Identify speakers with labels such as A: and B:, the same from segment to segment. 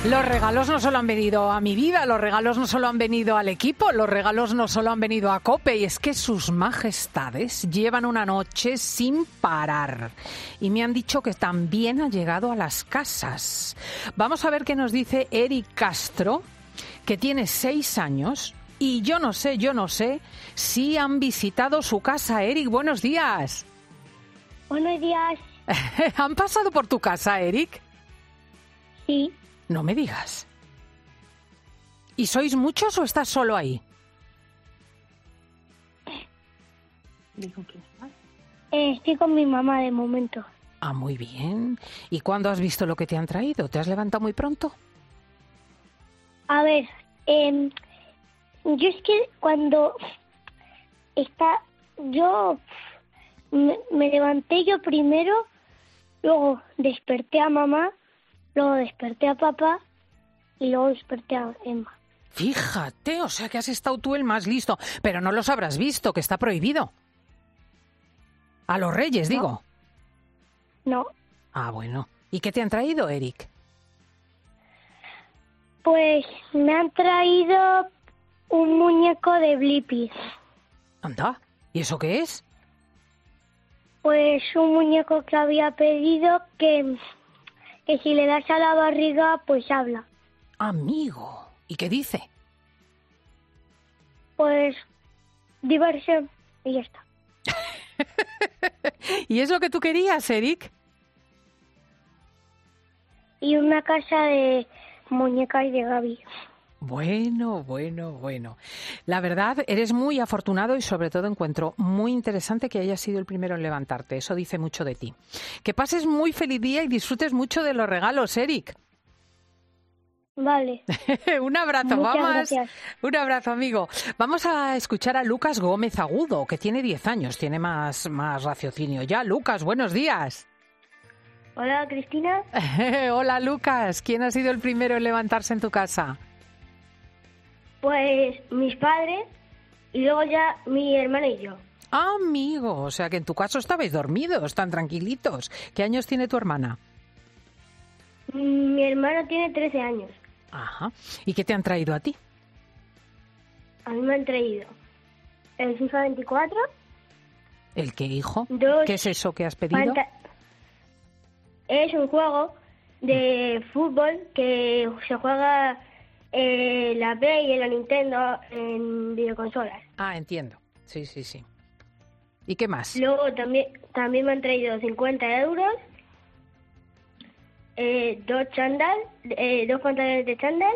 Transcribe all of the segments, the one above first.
A: Los regalos no solo han venido a mi vida, los regalos no solo han venido al equipo, los regalos no solo han venido a COPE, y es que sus majestades llevan una noche sin parar. Y me han dicho que también ha llegado a las casas. Vamos a ver qué nos dice Eric Castro, que tiene 6 años, y yo no sé si han visitado su casa. Eric, buenos días.
B: Buenos días.
A: ¿Han pasado por tu casa, Eric?
B: Sí.
A: No me digas. ¿Y sois muchos o estás solo ahí?
B: Estoy con mi mamá de momento.
A: Ah, muy bien. ¿Y cuándo has visto lo que te han traído? ¿Te has levantado muy pronto?
B: A ver, yo es que cuando yo me levanté yo primero, luego desperté a mamá, luego desperté a papá y luego desperté a Emma.
A: Fíjate, o sea que has estado tú el más listo, pero no los habrás visto, que está prohibido. A los Reyes, digo.
B: No.
A: Ah, bueno. ¿Y qué te han traído, Eric?
B: Pues me han traído un muñeco de Blippi.
A: Anda, ¿y eso qué es?
B: Pues un muñeco que había pedido que si le das a la barriga, pues habla.
A: Amigo, ¿y qué dice?
B: Pues diversión y ya está.
A: ¿Y es lo que tú querías, Eric?
B: Y una casa de muñecas de Gaby.
A: Bueno. La verdad, eres muy afortunado y sobre todo encuentro muy interesante que hayas sido el primero en levantarte. Eso dice mucho de ti. Que pases muy feliz día y disfrutes mucho de los regalos, Eric.
B: Vale.
A: Un abrazo,
B: Muchas
A: vamos.
B: gracias.
A: Un abrazo, amigo. Vamos a escuchar a Lucas Gómez Agudo, que tiene 10 años, tiene más raciocinio ya. Lucas, buenos días.
B: Hola, Cristina.
A: Hola, Lucas. ¿Quién ha sido el primero en levantarse en tu casa?
B: Pues mis padres y luego ya mi hermana y yo.
A: Amigo, o sea que en tu caso estabais dormidos, tan tranquilitos. ¿Qué años tiene tu hermana?
B: Mi hermano tiene 13 años.
A: Ajá. ¿Y qué te han traído a ti?
B: A mí me han traído el FIFA 24.
A: ¿El qué, hijo?
B: Dos
A: ¿Qué es eso que has pedido?
B: Es un juego de fútbol que se juega en la Play y en la Nintendo en videoconsolas.
A: Ah, entiendo. Sí. ¿Y qué más?
B: Luego también me han traído 50 euros, dos pantalones de chándal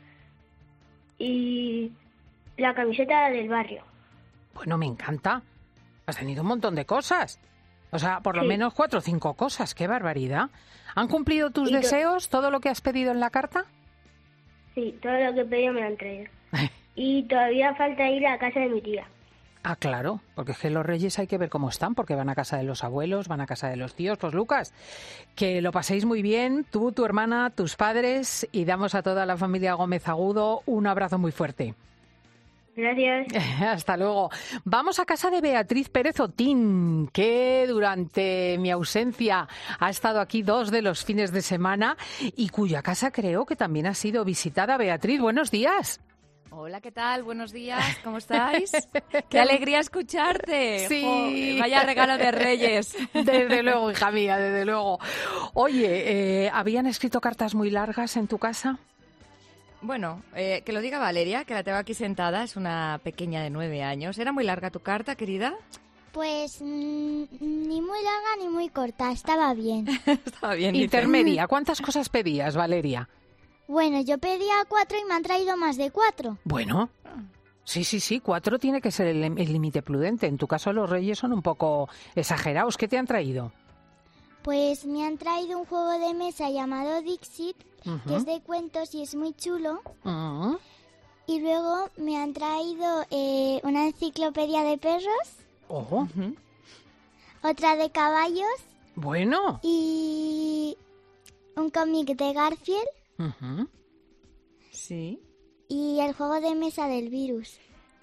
B: y la camiseta del barrio.
A: Bueno, me encanta. Has tenido un montón de cosas. O sea, por lo
B: Sí.
A: menos 4 o 5 cosas. ¡Qué barbaridad! ¿Han cumplido tus deseos, todo lo que has pedido en la carta?
B: Sí, todo lo que he pedido me lo han traído. Y todavía falta ir a casa de mi tía.
A: Ah, claro, porque es que los Reyes hay que ver cómo están, porque van a casa de los abuelos, van a casa de los tíos. Pues Lucas, que lo paséis muy bien, tú, tu hermana, tus padres, y damos a toda la familia Gómez Agudo un abrazo muy fuerte.
B: Gracias.
A: Hasta luego. Vamos a casa de Beatriz Pérez Otín, que durante mi ausencia ha estado aquí 2 de los fines de semana y cuya casa creo que también ha sido visitada. Beatriz, buenos días.
C: Hola, ¿qué tal? Buenos días, ¿cómo estáis? ¡Qué alegría escucharte!
A: Sí.
C: Vaya regalo de Reyes.
A: Desde luego, hija mía, desde luego. Oye, ¿habían escrito cartas muy largas en tu casa?
C: Bueno, que lo diga Valeria, que la tengo aquí sentada, es una pequeña de 9 años. ¿Era muy larga tu carta, querida?
D: Pues ni muy larga ni muy corta, estaba bien.
C: Estaba bien, dice.
A: Intermedia. ¿Cuántas cosas pedías, Valeria?
D: Bueno, yo pedía 4 y me han traído más de 4.
A: Bueno, sí, 4 tiene que ser el límite prudente. En tu caso los Reyes son un poco exagerados. ¿Qué te han traído?
D: Pues me han traído un juego de mesa llamado Dixit, que es de cuentos y es muy chulo.
A: Uh-huh.
D: Y luego me han traído una enciclopedia de perros,
A: Ojo.
D: otra de caballos
A: Bueno.
D: y un cómic de Garfield
A: Uh-huh.
C: Sí.
D: y el juego de mesa del virus.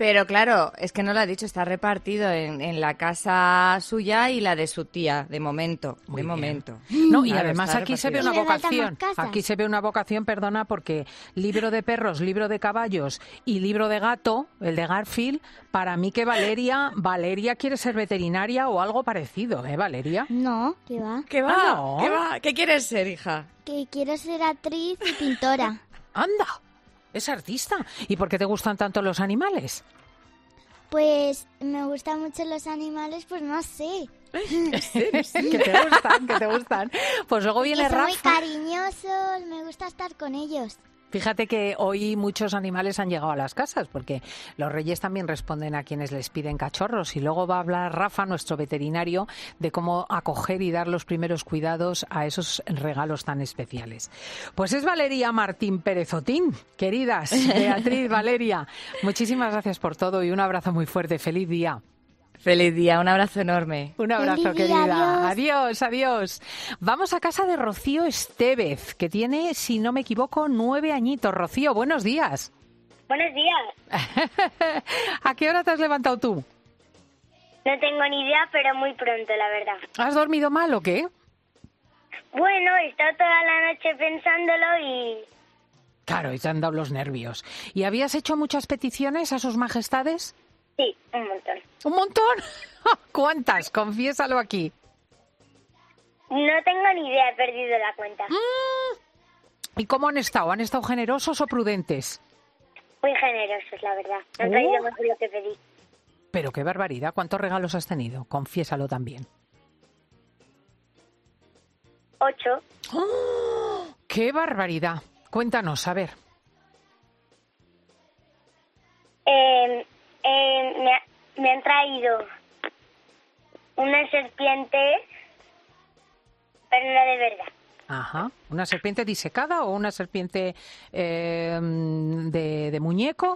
C: Pero claro, es que no lo ha dicho, está repartido en la casa suya y la de su tía, de momento.
A: Muy
C: de
A: bien.
C: momento.
A: No, y
C: Claro,
A: además
C: está
A: aquí se ve
C: repartido.
A: una
D: Y le faltan
A: vocación.
D: más casas.
A: Aquí se ve una vocación, perdona, porque libro de perros, libro de caballos y libro de gato, el de Garfield, para mí que Valeria quiere ser veterinaria o algo parecido, ¿eh, Valeria?
D: No, ¿qué va?
C: ¿Qué va?
A: Ah, ¿no?
C: ¿Qué va? ¿Qué quieres ser, hija?
D: Que quiero ser actriz y pintora.
A: Anda, es artista. ¿Y por qué te gustan tanto los animales?
D: Pues me gustan mucho los animales, pues no sé.
A: Que te gustan. Pues luego viene
D: Que son muy
A: Rafa.
D: cariñosos, me gusta estar con ellos.
A: Fíjate que hoy muchos animales han llegado a las casas, porque los reyes también responden a quienes les piden cachorros. Y luego va a hablar Rafa, nuestro veterinario, de cómo acoger y dar los primeros cuidados a esos regalos tan especiales. Pues es Valeria Martín Pérez Otín. Queridas, Beatriz, Valeria, muchísimas gracias por todo y un abrazo muy fuerte. Feliz día.
C: Feliz día, un abrazo enorme.
A: Un abrazo,
D: Feliz día,
A: querida.
D: adiós.
A: Adiós. Vamos a casa de Rocío Estevez, que tiene, si no me equivoco, 9 añitos. Rocío, buenos días.
B: Buenos días.
A: ¿A qué hora te has levantado tú?
B: No tengo ni idea, pero muy pronto, la verdad.
A: ¿Has dormido mal o qué?
B: Bueno, he estado toda la noche pensándolo y...
A: Claro, y te han dado los nervios. ¿Y habías hecho muchas peticiones a sus majestades?
B: Sí, un montón.
A: ¿Un montón? ¿Cuántas? Confiésalo aquí.
B: No tengo ni idea, he perdido la cuenta.
A: ¿Y cómo han estado? ¿Han estado generosos o prudentes?
B: Muy generosos, la verdad. Me han traído más de lo que pedí.
A: Pero qué barbaridad. ¿Cuántos regalos has tenido? Confiésalo también.
B: 8.
A: ¡Oh! ¡Qué barbaridad! Cuéntanos, a ver.
B: Me han traído una serpiente, pero no de verdad.
A: Ajá. ¿Una serpiente disecada o una serpiente de muñeco?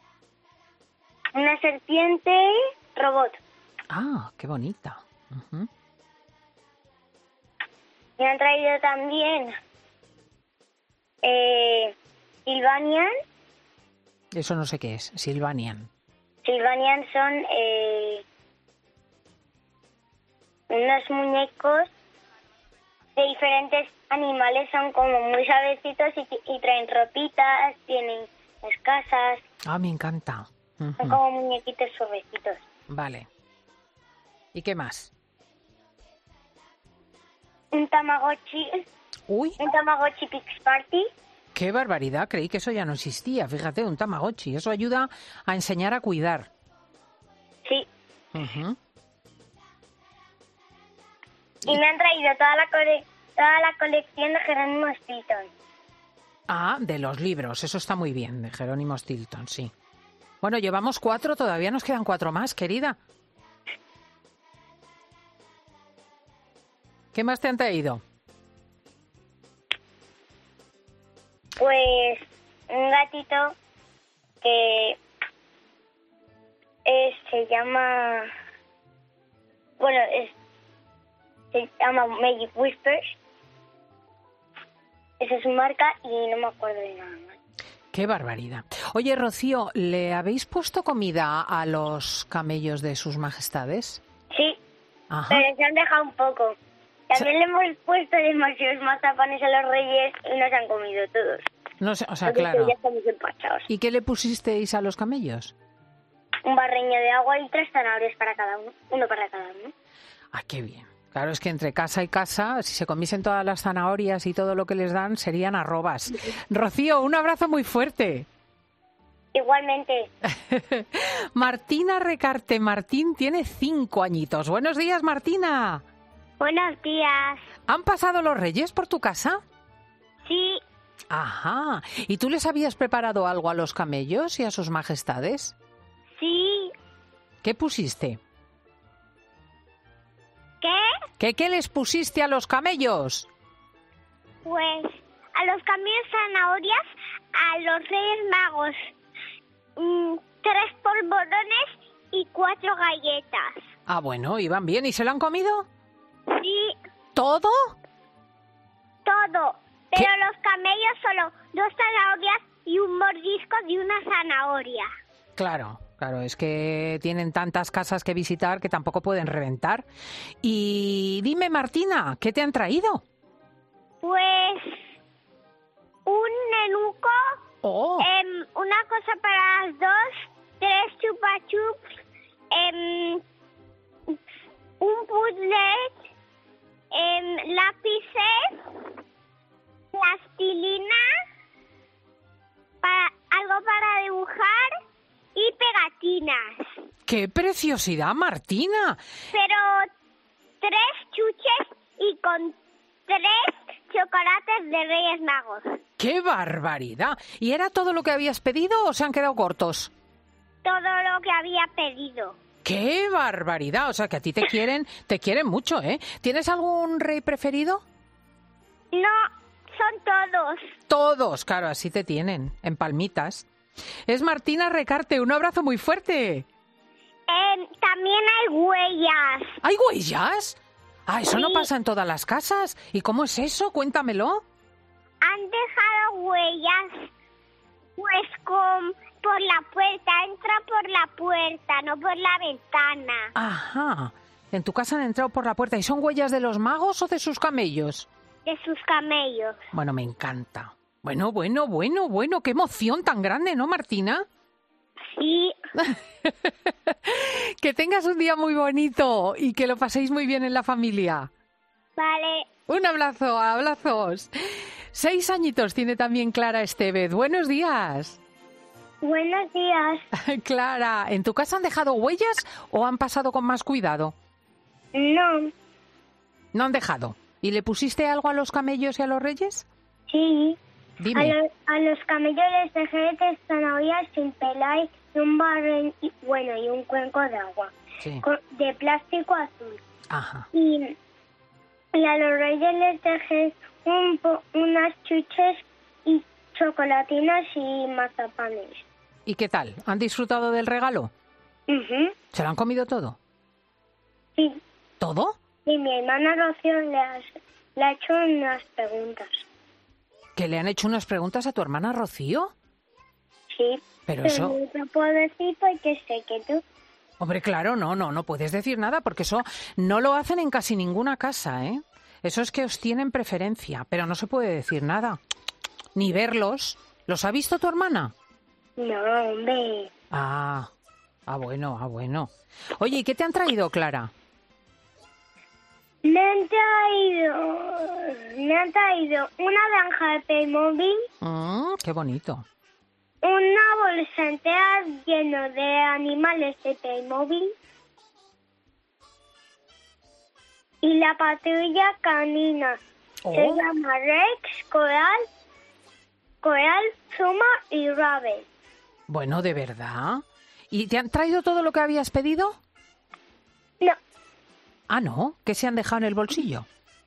B: Una serpiente robot.
A: Ah, qué bonita. Ujú.
B: Me han traído también Sylvanian.
A: Eso no sé qué es. Sylvanian.
B: Sylvanian son unos muñecos de diferentes animales, son como muy suavecitos y traen ropitas, tienen las casas,
A: Ah, me encanta.
B: son
A: Ujú.
B: como muñequitos suavecitos.
A: Vale. ¿Y qué más?
B: Un Tamagotchi Pix Party.
A: Qué barbaridad. Creí que eso ya no existía. Fíjate, un Tamagotchi. Eso ayuda a enseñar a cuidar.
B: Sí.
A: Ujú.
B: Y me han traído toda la colección de Jerónimo Stilton.
A: Ah, de los libros. Eso está muy bien, de Jerónimo Stilton, sí. Bueno, llevamos 4, todavía nos quedan 4 más, querida. ¿Qué más te han traído?
B: Pues un gatito que se llama... Bueno, se llama Magic Whispers. Esa es su marca y no me acuerdo de nada más.
A: Qué barbaridad. Oye, Rocío, ¿le habéis puesto comida a los camellos de sus majestades?
B: Sí,
A: Ajá.
B: pero se han dejado un poco. También le hemos puesto demasiados mazapanes a los reyes y nos han comido todos.
A: No sé, o sea,
B: Porque
A: claro.
B: ya estamos empachados.
A: ¿Y qué le pusisteis a los camellos?
B: Un barreño de agua y 3 zanahorias para cada uno. Uno para cada uno.
A: Ah, qué bien. Claro, es que entre casa y casa, si se comiesen todas las zanahorias y todo lo que les dan, serían arrobas. Rocío, un abrazo muy fuerte.
B: Igualmente.
A: Martina Recarte Martín tiene 5 añitos. Buenos días, Martina.
B: Buenos días.
A: ¿Han pasado los reyes por tu casa?
B: Sí,
A: Ajá. ¿Y tú les habías preparado algo a los camellos y a sus majestades?
B: sí.
A: ¿Qué pusiste?
B: ¿Qué?
A: ¿Qué les pusiste a los camellos?
B: Pues a los camellos zanahorias, a los Reyes Magos 3 polvorones y 4 galletas.
A: Ah, bueno, iban bien. ¿Y se lo han comido?
B: Sí,
A: ¿Todo?
B: todo. Pero los camellos solo 2 zanahorias y un mordisco de una zanahoria.
A: Claro. Claro, es que tienen tantas casas que visitar que tampoco pueden reventar. Y dime, Martina, ¿qué te han traído?
B: Pues un nenuco,
A: Oh,
B: una cosa para las dos, 3 chupa chups, un puzzle, lápices, plastilina, algo para dibujar y pegatinas.
A: ¡qué preciosidad, Martina!
B: Pero 3 chuches y con 3 chocolates de Reyes Magos.
A: ¡Qué barbaridad! ¿Y era todo lo que habías pedido o se han quedado cortos?
B: Todo lo que había pedido.
A: ¡Qué barbaridad! O sea, que a ti te quieren mucho, ¿eh? ¿Tienes algún rey preferido?
B: No, son todos.
A: Todos, claro, así te tienen, en palmitas. Es Martina Recarte, un abrazo muy fuerte.
B: También hay huellas.
A: ¿Hay huellas? Ah, eso no
B: Sí.
A: pasa en todas las casas. ¿Y cómo es eso? Cuéntamelo.
B: Han dejado huellas, pues por la puerta. Entra por la puerta, no por la ventana.
A: Ajá. En tu casa han entrado por la puerta. ¿Y son huellas de los magos o de sus camellos?
B: De sus camellos.
A: Bueno, me encanta. Bueno. Qué emoción tan grande, ¿no, Martina?
B: Sí,
A: Que tengas un día muy bonito y que lo paséis muy bien en la familia.
B: vale.
A: Un abrazo, abrazos. 6 añitos tiene también Clara Estevez. Buenos días.
B: Buenos días.
A: Clara, ¿en tu casa han dejado huellas o han pasado con más cuidado?
B: No,
A: No han dejado. ¿Y le pusiste algo a los camellos y a los reyes?
B: sí.
A: Dime.
B: A los camellos les dejé de zanahorias sin pelar y un barril y un cuenco de agua
A: Sí.
B: de plástico azul.
A: Ajá.
B: Y a los reyes les dejé unas chuches y chocolatinas y mazapanes.
A: ¿Y qué tal? ¿Han disfrutado del regalo?
B: Ujú.
A: ¿Se lo han comido todo?
B: Sí.
A: ¿Todo?
B: Y mi hermana Rocío le ha hecho unas preguntas.
A: ¿Que le han hecho unas preguntas a tu hermana Rocío?
B: Sí.
A: Pero eso...
B: no te puedo decir porque sé que tú...
A: Hombre, claro, no puedes decir nada porque eso no lo hacen en casi ninguna casa, ¿eh? Eso es que os tienen preferencia, pero no se puede decir nada. Ni verlos. ¿Los ha visto tu hermana?
B: No, hombre.
A: Bueno. Oye, ¿y qué te han traído, Clara?
B: Me han traído una granja de Playmobil,
A: Qué bonito.
B: una bolsa entera llena de animales de Playmobil y la patrulla canina.
A: Oh.
B: Se llama Rex, Coral, Zuma y Rabbit.
A: Bueno, ¿de verdad? ¿Y te han traído todo lo que habías pedido?
B: No,
A: Ah, ¿no? ¿Qué se han dejado en el bolsillo?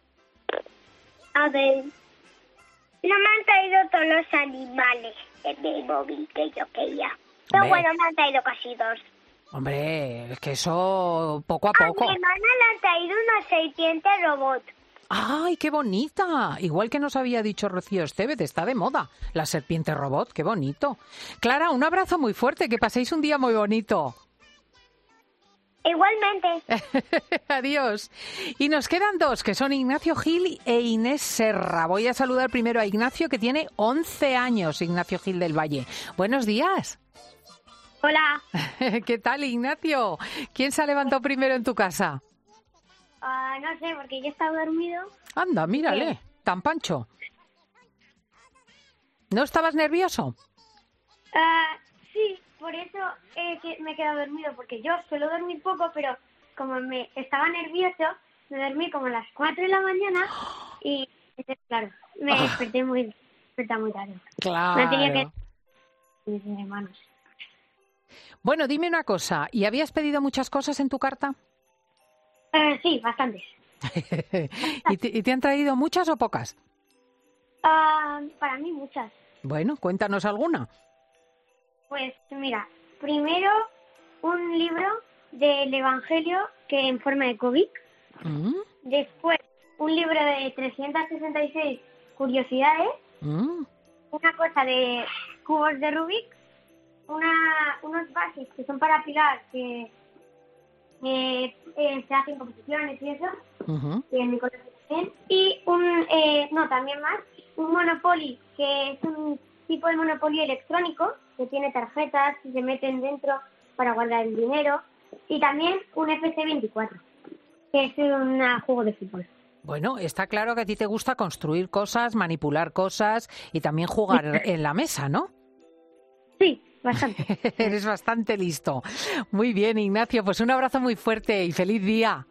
B: a ver, no me han traído todos los animales de Playmobil que yo quería. Pero
A: Hombre.
B: bueno, me han traído casi 2.
A: Hombre, es que eso poco a
B: A
A: poco.
B: mi hermana le han traído una serpiente robot.
A: ¡Ay, qué bonita! Igual que nos había dicho Rocío Estevez, está de moda la serpiente robot, qué bonito. Clara, un abrazo muy fuerte, que paséis un día muy bonito.
B: Igualmente.
A: Adiós. Y nos quedan 2, que son Ignacio Gil e Inés Serra. Voy a saludar primero a Ignacio, que tiene 11 años, Ignacio Gil del Valle. Buenos días.
B: Hola.
A: ¿Qué tal, Ignacio? ¿Quién se ha levantado primero en tu casa?
B: No sé, porque yo estaba dormido.
A: Anda, mírale, tan pancho. ¿No estabas nervioso?
B: Sí, por eso que me he quedado dormido, porque yo suelo dormir poco, pero como me estaba nervioso, me dormí como a las 4 de la mañana y, claro, me desperté muy tarde.
A: Claro.
B: No tenía que... mis hermanos.
A: Bueno, dime una cosa, ¿y habías pedido muchas cosas en tu carta?
B: Sí, bastantes.
A: ¿Y te han traído muchas o pocas?
B: Para mí muchas.
A: Bueno, cuéntanos alguna.
B: Pues mira, primero un libro del Evangelio que en forma de cómic.
A: Mm,
B: Después un libro de 366 curiosidades.
A: mm.
B: Una cosa de cubos de Rubik. unos bases que son para apilar, que se hacen competiciones y eso, y en mi colegio también. Y también más, un Monopoly, que es un tipo de Monopoly electrónico, que tiene tarjetas que se meten dentro para guardar el dinero. Y también un FC24, que es un juego de fútbol.
A: Bueno, está claro que a ti te gusta construir cosas, manipular cosas y también jugar en la mesa, ¿no?
B: Sí, bastante.
A: Eres bastante listo. Muy bien, Ignacio, pues un abrazo muy fuerte y feliz día.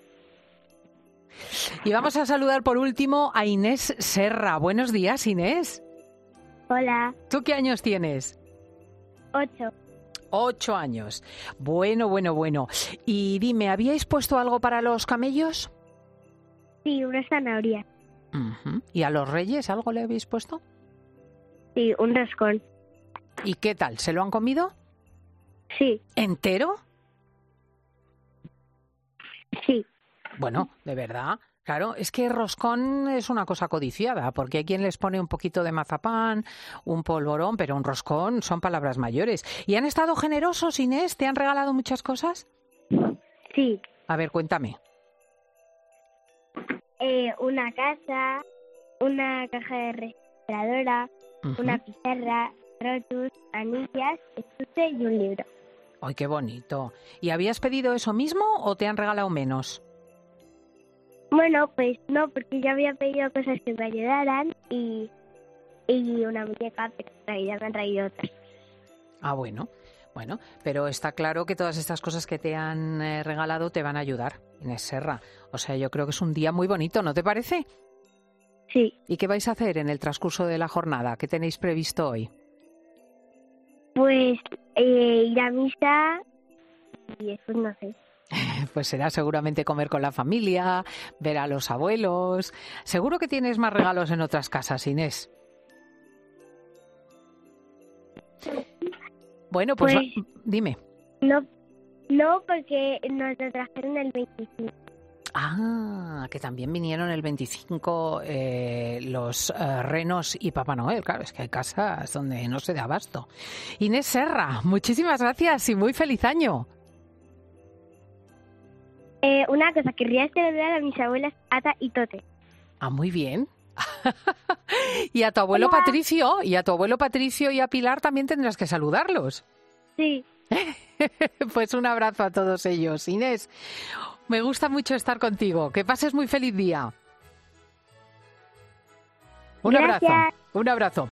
A: Y vamos a saludar por último a Inés Serra. Buenos días, Inés.
B: Hola.
A: ¿Tú qué años tienes?
B: 8.
A: 8 años. Bueno. Y dime, ¿habíais puesto algo para los camellos?
B: Sí, una zanahoria.
A: ¿Y a los reyes algo le habéis puesto?
B: Sí, un roscón.
A: ¿Y qué tal? ¿Se lo han comido?
B: Sí.
A: ¿Entero?
B: Sí.
A: Bueno, de verdad. Claro, es que roscón es una cosa codiciada, porque hay quien les pone un poquito de mazapán, un polvorón, pero un roscón son palabras mayores. ¿Y han estado generosos, Inés? ¿Te han regalado muchas cosas?
B: Sí.
A: A ver, cuéntame.
B: Una casa, una caja de refrigeradora, una pizarra, rotus, anillas, estuche y un libro.
A: ¡Ay, qué bonito! ¿Y habías pedido eso mismo o te han regalado menos?
B: Bueno, pues no, porque yo había pedido cosas que me ayudaran y una muñeca, pero en realidad me han traído otras.
A: Ah, bueno, pero está claro que todas estas cosas que te han regalado te van a ayudar, Inés Serra. O sea, yo creo que es un día muy bonito, ¿no te parece?
B: Sí.
A: ¿Y qué vais a hacer en el transcurso de la jornada? ¿Qué tenéis previsto hoy?
B: Pues ir a misa y después no sé.
A: Pues será seguramente comer con la familia, ver a los abuelos. Seguro que tienes más regalos en otras casas, Inés. Bueno, pues dime.
B: No, porque nos lo trajeron el 25.
A: Ah, que también vinieron el 25 los renos y Papá Noel. Claro, es que hay casas donde no se da abasto. Inés Serra, muchísimas gracias y muy feliz año.
B: Una cosa, querría celebrar a mis abuelas Ata y Tote.
A: Ah, muy bien. Y a tu abuelo Patricio, y a Pilar también tendrás que saludarlos.
B: Sí.
A: Pues un abrazo a todos ellos. Inés, me gusta mucho estar contigo. Que pases muy feliz día. Un abrazo.